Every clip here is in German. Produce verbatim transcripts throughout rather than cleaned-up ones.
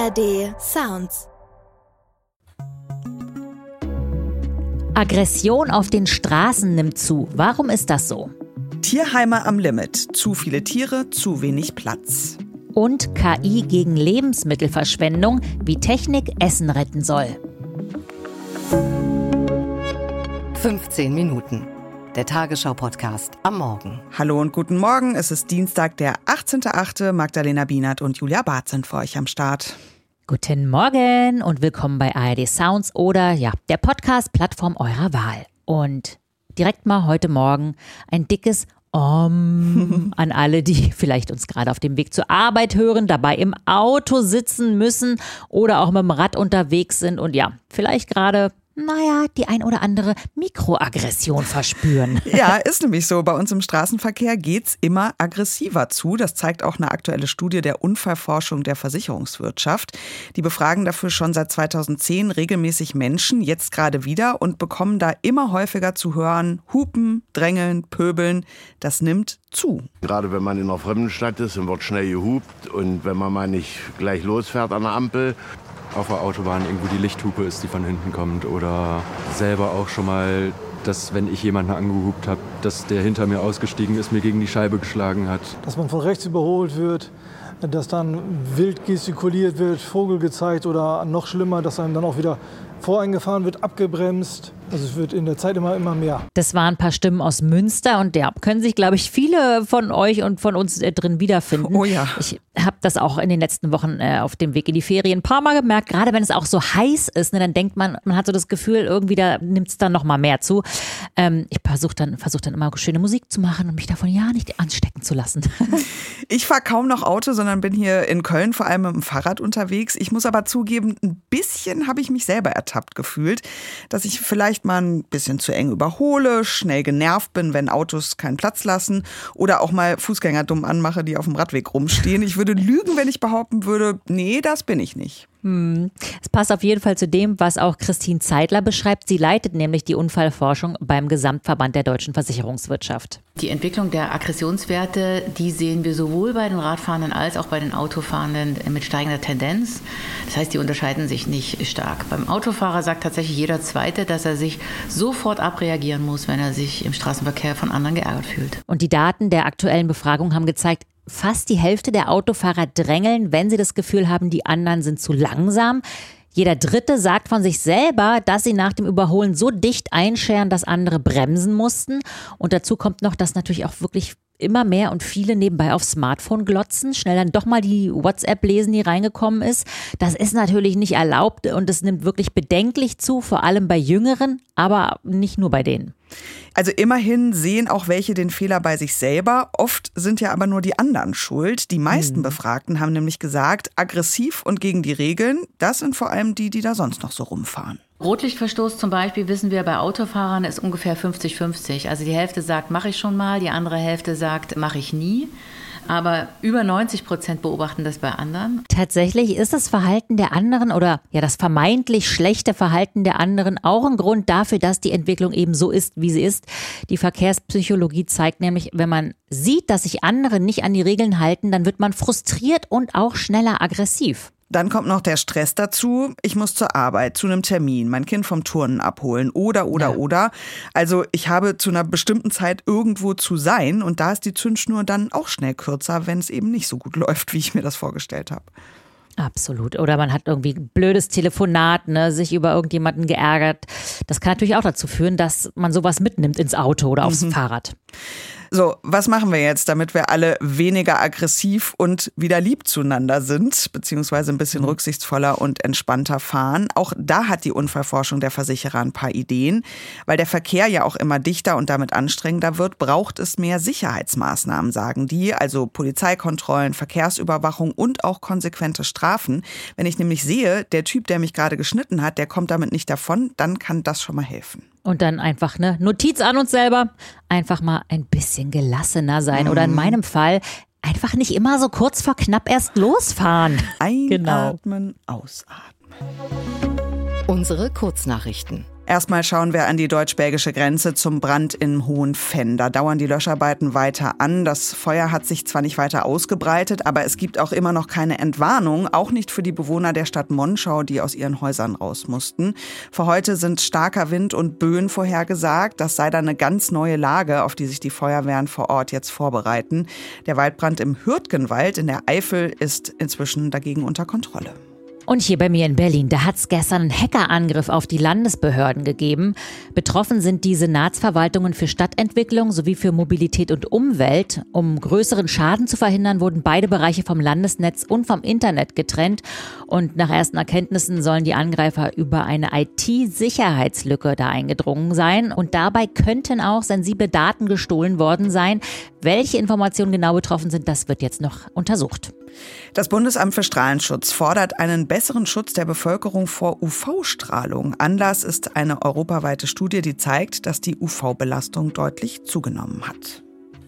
A R D Sounds. Aggression auf den Straßen nimmt zu. Warum ist das so? Tierheime am Limit. Zu viele Tiere, zu wenig Platz. Und K I gegen Lebensmittelverschwendung, wie Technik Essen retten soll. fünfzehn Minuten. Der Tagesschau-Podcast am Morgen. Hallo und guten Morgen. Es ist Dienstag, der achtzehnter achte Magdalena Bienert und Julia Barth sind für euch am Start. Guten Morgen und willkommen bei A R D Sounds oder ja, der Podcast-Plattform eurer Wahl. Und direkt mal heute Morgen ein dickes Om an alle, die vielleicht uns gerade auf dem Weg zur Arbeit hören, dabei im Auto sitzen müssen oder auch mit dem Rad unterwegs sind und ja, vielleicht gerade naja, die ein oder andere Mikroaggression verspüren. Ja, ist nämlich so. Bei uns im Straßenverkehr geht's immer aggressiver zu. Das zeigt auch eine aktuelle Studie der Unfallforschung der Versicherungswirtschaft. Die befragen dafür schon seit zweitausendzehn regelmäßig Menschen, jetzt gerade wieder, und bekommen da immer häufiger zu hören, hupen, drängeln, pöbeln. Das nimmt zu. Gerade wenn man in einer fremden Stadt ist und wird schnell gehupt und wenn man mal nicht gleich losfährt an der Ampel. Auf der Autobahn irgendwo die Lichthupe ist, die von hinten kommt. Oder selber auch schon mal, dass wenn ich jemanden angehupt habe, dass der hinter mir ausgestiegen ist, mir gegen die Scheibe geschlagen hat. Dass man von rechts überholt wird, dass dann wild gestikuliert wird, Vogel gezeigt oder noch schlimmer, dass einem dann auch wieder voreingefahren wird, abgebremst. Also es wird in der Zeit immer, immer mehr. Das waren ein paar Stimmen aus Münster und ja, können sich, glaube ich, viele von euch und von uns äh, drin wiederfinden. Oh ja. Ich habe das auch in den letzten Wochen äh, auf dem Weg in die Ferien ein paar Mal gemerkt, gerade wenn es auch so heiß ist, ne, dann denkt man, man hat so das Gefühl, irgendwie da nimmt es dann noch mal mehr zu. Ähm, ich versuche dann, versuch dann immer schöne Musik zu machen und mich davon ja nicht anstecken zu lassen. Ich fahre kaum noch Auto, sondern bin hier in Köln vor allem mit dem Fahrrad unterwegs. Ich muss aber zugeben, ein bisschen habe ich mich selber ertappt gefühlt, dass ich vielleicht mal ein bisschen zu eng überhole, schnell genervt bin, wenn Autos keinen Platz lassen oder auch mal Fußgänger dumm anmache, die auf dem Radweg rumstehen. Ich würde lügen, wenn ich behaupten würde, nee, das bin ich nicht. Hm. Es passt auf jeden Fall zu dem, was auch Christine Zeidler beschreibt. Sie leitet nämlich die Unfallforschung beim Gesamtverband der deutschen Versicherungswirtschaft. Die Entwicklung der Aggressionswerte, die sehen wir sowohl bei den Radfahrenden als auch bei den Autofahrenden mit steigender Tendenz. Das heißt, die unterscheiden sich nicht stark. Beim Autofahrer sagt tatsächlich jeder Zweite, dass er sich sofort abreagieren muss, wenn er sich im Straßenverkehr von anderen geärgert fühlt. Und die Daten der aktuellen Befragung haben gezeigt, fast die Hälfte der Autofahrer drängeln, wenn sie das Gefühl haben, die anderen sind zu langsam. Jeder Dritte sagt von sich selber, dass sie nach dem Überholen so dicht einscheren, dass andere bremsen mussten. Und dazu kommt noch, dass natürlich auch wirklich immer mehr und viele nebenbei aufs Smartphone glotzen, schnell dann doch mal die WhatsApp lesen, die reingekommen ist. Das ist natürlich nicht erlaubt und es nimmt wirklich bedenklich zu, vor allem bei Jüngeren, aber nicht nur bei denen. Also immerhin sehen auch welche den Fehler bei sich selber. Oft sind ja aber nur die anderen schuld. Die meisten hm. Befragten haben nämlich gesagt, aggressiv und gegen die Regeln, das sind vor allem die, die da sonst noch so rumfahren. Rotlichtverstoß zum Beispiel, wissen wir, bei Autofahrern ist ungefähr fünfzig fünfzig. Also die Hälfte sagt, mache ich schon mal, die andere Hälfte sagt, mache ich nie. Aber über neunzig Prozent beobachten das bei anderen. Tatsächlich ist das Verhalten der anderen oder ja das vermeintlich schlechte Verhalten der anderen auch ein Grund dafür, dass die Entwicklung eben so ist, wie sie ist. Die Verkehrspsychologie zeigt nämlich, wenn man sieht, dass sich andere nicht an die Regeln halten, dann wird man frustriert und auch schneller aggressiv. Dann kommt noch der Stress dazu. Ich muss zur Arbeit, zu einem Termin, mein Kind vom Turnen abholen oder, oder, ja. oder. Also ich habe zu einer bestimmten Zeit irgendwo zu sein und da ist die Zündschnur dann auch schnell kürzer, wenn es eben nicht so gut läuft, wie ich mir das vorgestellt habe. Absolut. Oder man hat irgendwie ein blödes Telefonat, ne, sich über irgendjemanden geärgert. Das kann natürlich auch dazu führen, dass man sowas mitnimmt ins Auto oder aufs mhm. Fahrrad. So, was machen wir jetzt, damit wir alle weniger aggressiv und wieder lieb zueinander sind, beziehungsweise ein bisschen rücksichtsvoller und entspannter fahren? Auch da hat die Unfallforschung der Versicherer ein paar Ideen. Weil der Verkehr ja auch immer dichter und damit anstrengender wird, braucht es mehr Sicherheitsmaßnahmen, sagen die. Also Polizeikontrollen, Verkehrsüberwachung und auch konsequente Strafen. Wenn ich nämlich sehe, der Typ, der mich gerade geschnitten hat, der kommt damit nicht davon, dann kann das schon mal helfen. Und dann einfach eine Notiz an uns selber, einfach mal ein bisschen gelassener sein. Mhm. Oder in meinem Fall einfach nicht immer so kurz vor knapp erst losfahren. Einatmen, genau. Ausatmen. Unsere Kurznachrichten. Erstmal schauen wir an die deutsch-belgische Grenze zum Brand in Hohenfenn. Da dauern die Löscharbeiten weiter an. Das Feuer hat sich zwar nicht weiter ausgebreitet, aber es gibt auch immer noch keine Entwarnung, auch nicht für die Bewohner der Stadt Monschau, die aus ihren Häusern raus mussten. Für heute sind starker Wind und Böen vorhergesagt. Das sei dann eine ganz neue Lage, auf die sich die Feuerwehren vor Ort jetzt vorbereiten. Der Waldbrand im Hürtgenwald in der Eifel ist inzwischen dagegen unter Kontrolle. Und hier bei mir in Berlin, da hat es gestern einen Hackerangriff auf die Landesbehörden gegeben. Betroffen sind die Senatsverwaltungen für Stadtentwicklung sowie für Mobilität und Umwelt. Um größeren Schaden zu verhindern, wurden beide Bereiche vom Landesnetz und vom Internet getrennt. Und nach ersten Erkenntnissen sollen die Angreifer über eine I T-Sicherheitslücke da eingedrungen sein. Und dabei könnten auch sensible Daten gestohlen worden sein. Welche Informationen genau betroffen sind, das wird jetzt noch untersucht. Das Bundesamt für Strahlenschutz fordert einen besseren Schutz der Bevölkerung vor U V-Strahlung. Anlass ist eine europaweite Studie, die zeigt, dass die U V-Belastung deutlich zugenommen hat.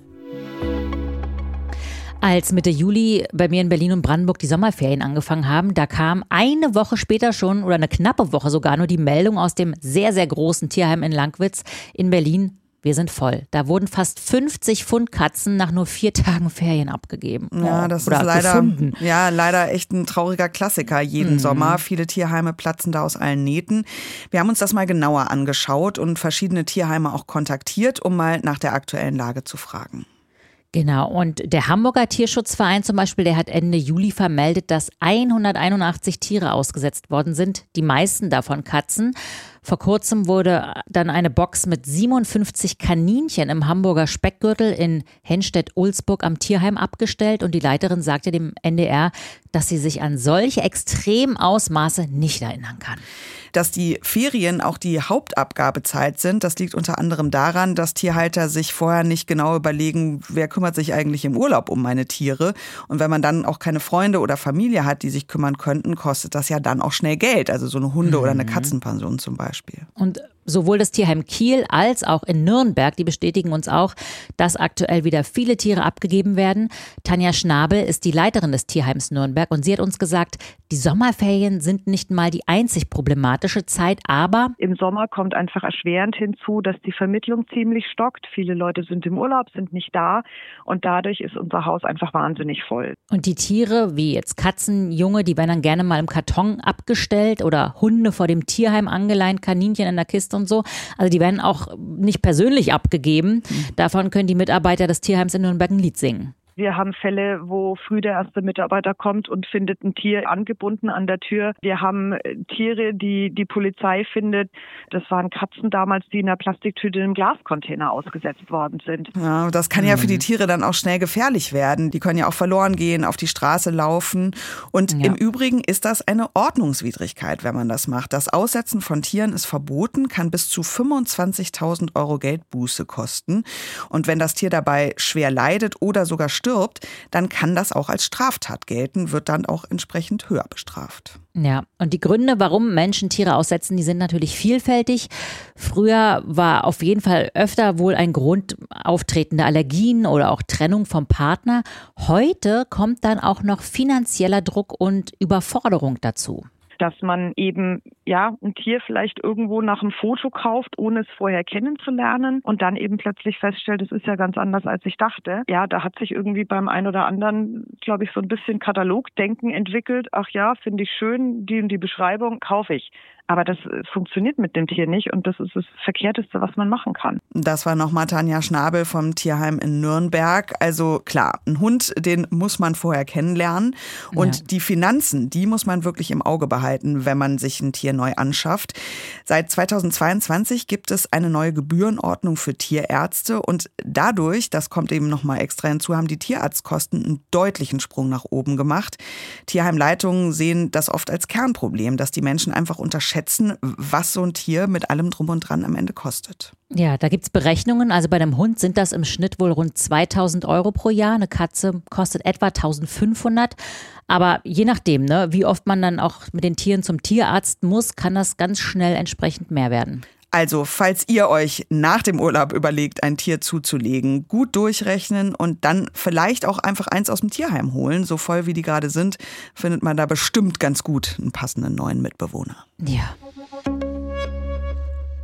Als Mitte Juli bei mir in Berlin und Brandenburg die Sommerferien angefangen haben, da kam eine Woche später schon oder eine knappe Woche sogar nur die Meldung aus dem sehr, sehr großen Tierheim in Langwitz in Berlin. Wir sind voll. Da wurden fast fünfzig Fundkatzen nach nur vier Tagen Ferien abgegeben. Ja, das Oder ist leider, gefunden. ja, leider echt ein trauriger Klassiker jeden mhm. Sommer. Viele Tierheime platzen da aus allen Nähten. Wir haben uns das mal genauer angeschaut und verschiedene Tierheime auch kontaktiert, um mal nach der aktuellen Lage zu fragen. Genau, und der Hamburger Tierschutzverein zum Beispiel, der hat Ende Juli vermeldet, dass hunderteinundachtzig Tiere ausgesetzt worden sind, die meisten davon Katzen. Vor kurzem wurde dann eine Box mit siebenundfünfzig Kaninchen im Hamburger Speckgürtel in Henstedt-Ulzburg am Tierheim abgestellt und die Leiterin sagte dem N D R, dass sie sich an solche extremen Ausmaße nicht erinnern kann. Dass die Ferien auch die Hauptabgabezeit sind, das liegt unter anderem daran, dass Tierhalter sich vorher nicht genau überlegen, wer kümmert sich eigentlich im Urlaub um meine Tiere. Und wenn man dann auch keine Freunde oder Familie hat, die sich kümmern könnten, kostet das ja dann auch schnell Geld. Also so eine Hunde- oder eine Katzenpension zum Beispiel. Und sowohl das Tierheim Kiel als auch in Nürnberg, die bestätigen uns auch, dass aktuell wieder viele Tiere abgegeben werden. Tanja Schnabel ist die Leiterin des Tierheims Nürnberg und sie hat uns gesagt, die Sommerferien sind nicht mal die einzig problematische Zeit, aber im Sommer kommt einfach erschwerend hinzu, dass die Vermittlung ziemlich stockt. Viele Leute sind im Urlaub, sind nicht da und dadurch ist unser Haus einfach wahnsinnig voll. Und die Tiere, wie jetzt Katzenjunge, die werden dann gerne mal im Karton abgestellt oder Hunde vor dem Tierheim angeleint, Kaninchen in der Kiste und so. Also die werden auch nicht persönlich abgegeben. Davon können die Mitarbeiter des Tierheims in Nürnberg ein Lied singen. Wir haben Fälle, wo früh der erste Mitarbeiter kommt und findet ein Tier angebunden an der Tür. Wir haben Tiere, die die Polizei findet. Das waren Katzen damals, die in einer Plastiktüte im Glascontainer ausgesetzt worden sind. Ja, das kann ja für die Tiere dann auch schnell gefährlich werden. Die können ja auch verloren gehen, auf die Straße laufen. Und ja. Im Übrigen ist das eine Ordnungswidrigkeit, wenn man das macht. Das Aussetzen von Tieren ist verboten, kann bis zu fünfundzwanzigtausend Euro Geldbuße kosten. Und wenn das Tier dabei schwer leidet oder sogar stirbt, stirbt, dann kann das auch als Straftat gelten, wird dann auch entsprechend höher bestraft. Ja, und die Gründe, warum Menschen Tiere aussetzen, die sind natürlich vielfältig. Früher war auf jeden Fall öfter wohl ein Grund auftretende Allergien oder auch Trennung vom Partner. Heute kommt dann auch noch finanzieller Druck und Überforderung dazu. Dass man eben ja ein Tier vielleicht irgendwo nach einem Foto kauft, ohne es vorher kennenzulernen und dann eben plötzlich feststellt, es ist ja ganz anders, als ich dachte. Ja, da hat sich irgendwie beim einen oder anderen, glaube ich, so ein bisschen Katalogdenken entwickelt. Ach ja, finde ich schön, die und die Beschreibung kaufe ich. Aber das funktioniert mit dem Tier nicht und das ist das Verkehrteste, was man machen kann. Das war nochmal Tanja Schnabel vom Tierheim in Nürnberg. Also klar, ein Hund, den muss man vorher kennenlernen. Und ja. Die Finanzen, die muss man wirklich im Auge behalten, wenn man sich ein Tier neu anschafft. Seit zweitausendzweiundzwanzig gibt es eine neue Gebührenordnung für Tierärzte. Und dadurch, das kommt eben nochmal extra hinzu, haben die Tierarztkosten einen deutlichen Sprung nach oben gemacht. Tierheimleitungen sehen das oft als Kernproblem, dass die Menschen einfach unterschätzen, was so ein Tier mit allem Drum und Dran am Ende kostet. Ja, da gibt es Berechnungen. Also bei einem Hund sind das im Schnitt wohl rund zweitausend Euro pro Jahr. Eine Katze kostet etwa eintausendfünfhundert. Aber je nachdem, ne, wie oft man dann auch mit den Tieren zum Tierarzt muss, kann das ganz schnell entsprechend mehr werden. Also, falls ihr euch nach dem Urlaub überlegt, ein Tier zuzulegen, gut durchrechnen und dann vielleicht auch einfach eins aus dem Tierheim holen. So voll wie die gerade sind, findet man da bestimmt ganz gut einen passenden neuen Mitbewohner. Ja.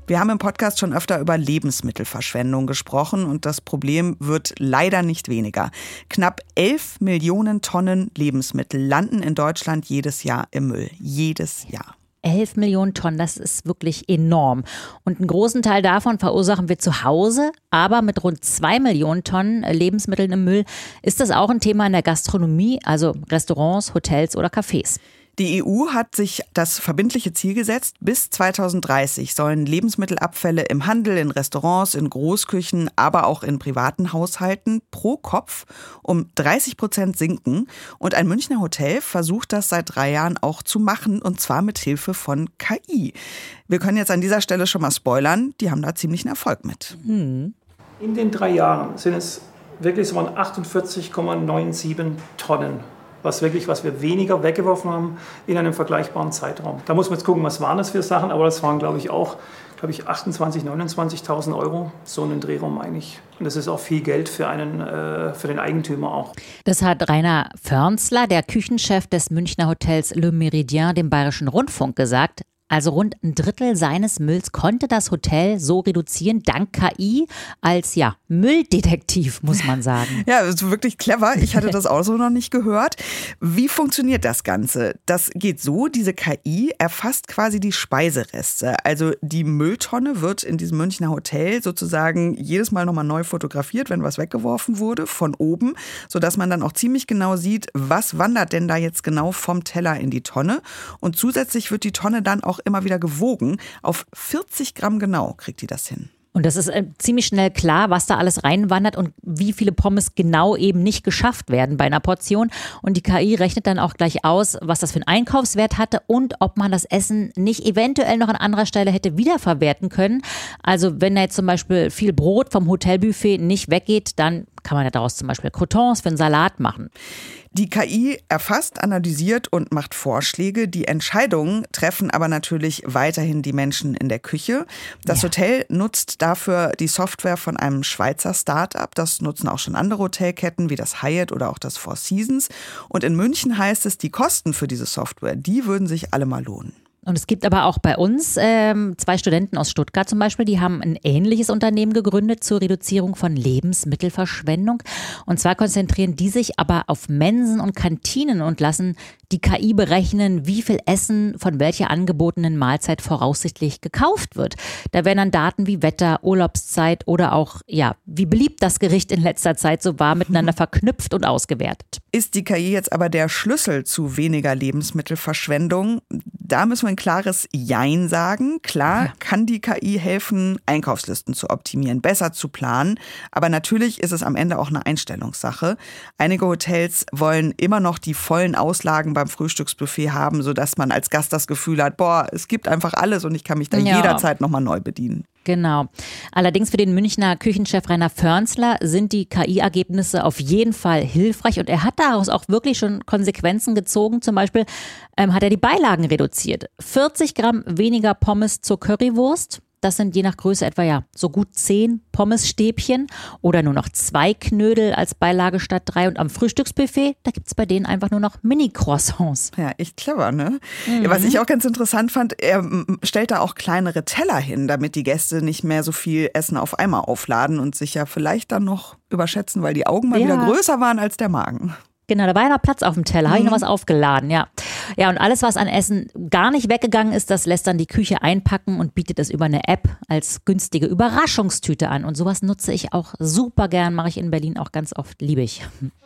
Wir haben im Podcast schon öfter über Lebensmittelverschwendung gesprochen und das Problem wird leider nicht weniger. Knapp elf Millionen Tonnen Lebensmittel landen in Deutschland jedes Jahr im Müll. Jedes Jahr. elf Millionen Tonnen, das ist wirklich enorm. Und einen großen Teil davon verursachen wir zu Hause. Aber mit rund zwei Millionen Tonnen Lebensmitteln im Müll ist das auch ein Thema in der Gastronomie, also Restaurants, Hotels oder Cafés. Die E U hat sich das verbindliche Ziel gesetzt, bis zweitausenddreißig sollen Lebensmittelabfälle im Handel, in Restaurants, in Großküchen, aber auch in privaten Haushalten pro Kopf um dreißig Prozent sinken. Und ein Münchner Hotel versucht das seit drei Jahren auch zu machen, und zwar mit Hilfe von K I. Wir können jetzt an dieser Stelle schon mal spoilern, die haben da ziemlichen Erfolg mit. In den drei Jahren sind es wirklich so achtundvierzig Komma siebenundneunzig Tonnen. Was wirklich, was wir weniger weggeworfen haben in einem vergleichbaren Zeitraum. Da muss man jetzt gucken, was waren das für Sachen, aber das waren, glaube ich, auch, glaube ich, achtundzwanzigtausend, neunundzwanzigtausend Euro, so einen Drehraum eigentlich. Und das ist auch viel Geld für einen, äh, für den Eigentümer auch. Das hat Rainer Förnsler, der Küchenchef des Münchner Hotels Le Méridien, dem Bayerischen Rundfunk gesagt. Also rund ein Drittel seines Mülls konnte das Hotel so reduzieren, dank K I, als ja Mülldetektiv, muss man sagen. Ja, das ist wirklich clever. Ich hatte das auch so noch nicht gehört. Wie funktioniert das Ganze? Das geht so, diese K I erfasst quasi die Speisereste. Also die Mülltonne wird in diesem Münchner Hotel sozusagen jedes Mal nochmal neu fotografiert, wenn was weggeworfen wurde, von oben, sodass man dann auch ziemlich genau sieht, was wandert denn da jetzt genau vom Teller in die Tonne. Und zusätzlich wird die Tonne dann auch immer wieder gewogen. Auf vierzig Gramm genau kriegt die das hin. Und das ist äh, ziemlich schnell klar, was da alles reinwandert und wie viele Pommes genau eben nicht geschafft werden bei einer Portion. Und die K I rechnet dann auch gleich aus, was das für einen Einkaufswert hatte und ob man das Essen nicht eventuell noch an anderer Stelle hätte wiederverwerten können. Also wenn da jetzt zum Beispiel viel Brot vom Hotelbuffet nicht weggeht, dann kann man ja daraus zum Beispiel Croutons für einen Salat machen. Die K I erfasst, analysiert und macht Vorschläge. Die Entscheidungen treffen aber natürlich weiterhin die Menschen in der Küche. Das ja. Hotel nutzt dafür die Software von einem Schweizer Start-up. Das nutzen auch schon andere Hotelketten wie das Hyatt oder auch das Four Seasons. Und in München heißt es, die Kosten für diese Software, die würden sich alle mal lohnen. Und es gibt aber auch bei uns ähm, zwei Studenten aus Stuttgart zum Beispiel, die haben ein ähnliches Unternehmen gegründet zur Reduzierung von Lebensmittelverschwendung. Und zwar konzentrieren die sich aber auf Mensen und Kantinen und lassen die K I berechnen, wie viel Essen von welcher angebotenen Mahlzeit voraussichtlich gekauft wird. Da werden dann Daten wie Wetter, Urlaubszeit oder auch, ja, wie beliebt das Gericht in letzter Zeit so war, miteinander verknüpft und ausgewertet. Ist die K I jetzt aber der Schlüssel zu weniger Lebensmittelverschwendung? Da müssen wir ein klares Jein sagen. Klar ja. kann die K I helfen, Einkaufslisten zu optimieren, besser zu planen. Aber natürlich ist es am Ende auch eine Einstellungssache. Einige Hotels wollen immer noch die vollen Auslagen beim Frühstücksbuffet haben, sodass man als Gast das Gefühl hat, boah, es gibt einfach alles und ich kann mich da ja. jederzeit nochmal neu bedienen. Genau. Allerdings für den Münchner Küchenchef Rainer Förnsler sind die K I-Ergebnisse auf jeden Fall hilfreich und er hat daraus auch wirklich schon Konsequenzen gezogen. Zum Beispiel ähm, hat er die Beilagen reduziert. vierzig Gramm weniger Pommes zur Currywurst. Das sind je nach Größe etwa ja so gut zehn Pommesstäbchen oder nur noch zwei Knödel als Beilage statt drei. Und am Frühstücksbuffet, da gibt es bei denen einfach nur noch Mini-Croissants. Ja, echt clever, ne? Mhm. Was ich auch ganz interessant fand, er stellt da auch kleinere Teller hin, damit die Gäste nicht mehr so viel Essen auf einmal aufladen und sich ja vielleicht dann noch überschätzen, weil die Augen mal ja. wieder größer waren als der Magen. Genau, da war ja noch Platz auf dem Teller, habe ich noch was aufgeladen, ja. Ja, und alles, was an Essen gar nicht weggegangen ist, das lässt dann die Küche einpacken und bietet es über eine App als günstige Überraschungstüte an. Und sowas nutze ich auch super gern, mache ich in Berlin auch ganz oft, liebe ich.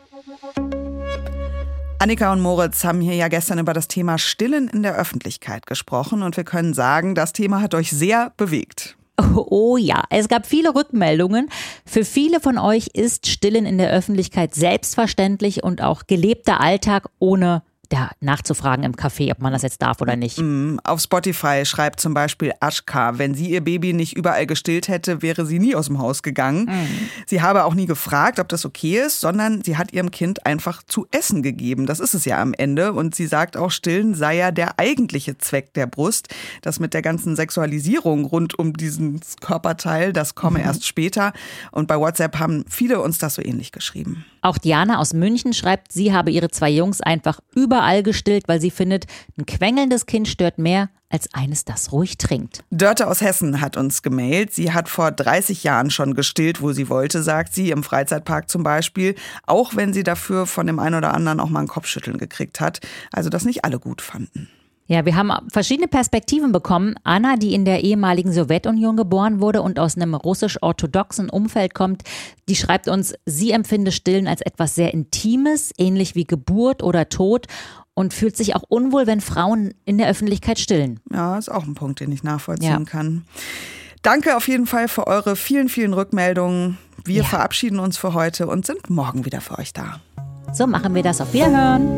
Annika und Moritz haben hier ja gestern über das Thema Stillen in der Öffentlichkeit gesprochen und wir können sagen, das Thema hat euch sehr bewegt. Oh ja, es gab viele Rückmeldungen. Für viele von euch ist Stillen in der Öffentlichkeit selbstverständlich und auch gelebter Alltag, ohne ja, nachzufragen im Café, ob man das jetzt darf oder nicht. Auf Spotify schreibt zum Beispiel Aschka, wenn sie ihr Baby nicht überall gestillt hätte, wäre sie nie aus dem Haus gegangen. Mhm. Sie habe auch nie gefragt, ob das okay ist, sondern sie hat ihrem Kind einfach zu essen gegeben. Das ist es ja am Ende. Und sie sagt auch, Stillen sei ja der eigentliche Zweck der Brust. Das mit der ganzen Sexualisierung rund um diesen Körperteil, das komme mhm. erst später. Und bei WhatsApp haben viele uns das so ähnlich geschrieben. Auch Diana aus München schreibt, sie habe ihre zwei Jungs einfach überall gestillt, weil sie findet, ein quengelndes Kind stört mehr als eines, das ruhig trinkt. Dörte aus Hessen hat uns gemailt. Sie hat vor dreißig Jahren schon gestillt, wo sie wollte, sagt sie, im Freizeitpark zum Beispiel. Auch wenn sie dafür von dem einen oder anderen auch mal ein Kopfschütteln gekriegt hat. Also das nicht alle gut fanden. Ja, wir haben verschiedene Perspektiven bekommen. Anna, die in der ehemaligen Sowjetunion geboren wurde und aus einem russisch-orthodoxen Umfeld kommt, die schreibt uns, sie empfinde Stillen als etwas sehr Intimes, ähnlich wie Geburt oder Tod und fühlt sich auch unwohl, wenn Frauen in der Öffentlichkeit stillen. Ja, ist auch ein Punkt, den ich nachvollziehen ja. kann. Danke auf jeden Fall für eure vielen, vielen Rückmeldungen. Wir ja. verabschieden uns für heute und sind morgen wieder für euch da. So machen wir das. Auf Wiederhören.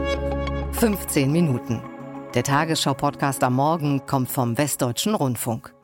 fünfzehn Minuten. Der Tagesschau-Podcast am Morgen kommt vom Westdeutschen Rundfunk.